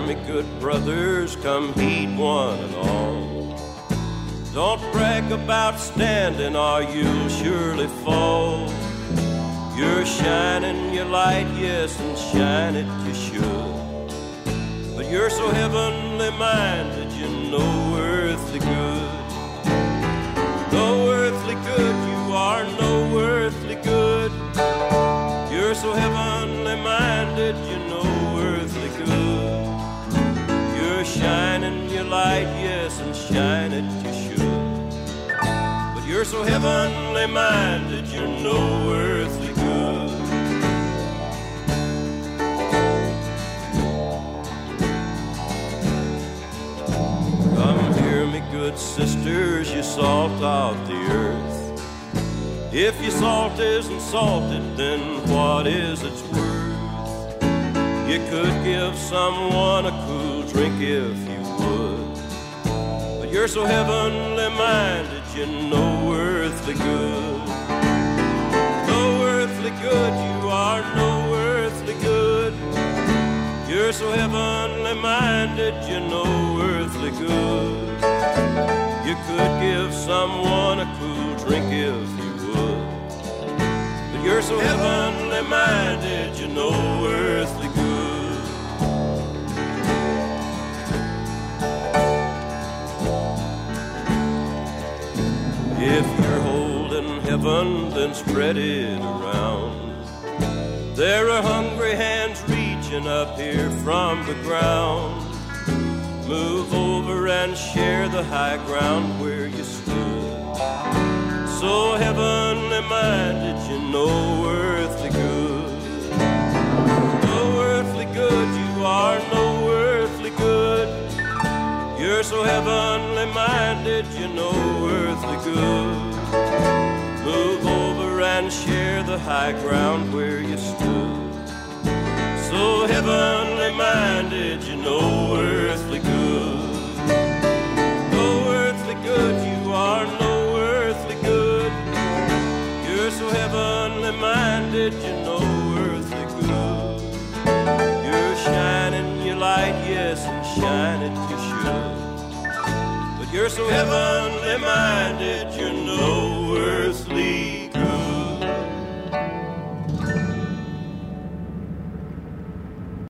me, good brothers, come heed one and all. Don't brag about standing or you'll surely fall. You're shining your light, yes, and shine it you should. But you're so heavenly minded, you know earthly good. No earthly good, you are no earthly good. You're so heavenly minded, you know earthly good. You're shining your light, yes, and shine it you should. But you're so heavenly minded, you know earthly good. Come hear me, good sisters, you salt of the earth. If your salt isn't salted, then what is its worth? You could give someone a cool drink if you would. But you're so heavenly minded, you know earthly good. No earthly good, you are no earthly good. You're so heavenly minded, you know earthly good. You could give someone a cool drink if you would. But you're so heavenly minded, you know earthly good. If you're holding heaven, then spread it around. There are hungry hands reaching up here from the ground. Move over and share the high ground where you stood. So heavenly minded, you know earthly good. No earthly good, you are no earthly good. You're so heavenly minded, you know earthly good. Move over and share the high ground where you stood. So heavenly minded, you know earthly good. No earthly good, you are no earthly good. You're so heavenly minded, you know earthly good. You're shining your light, yes, and shine it you should. But you're so heavenly minded, you know earthly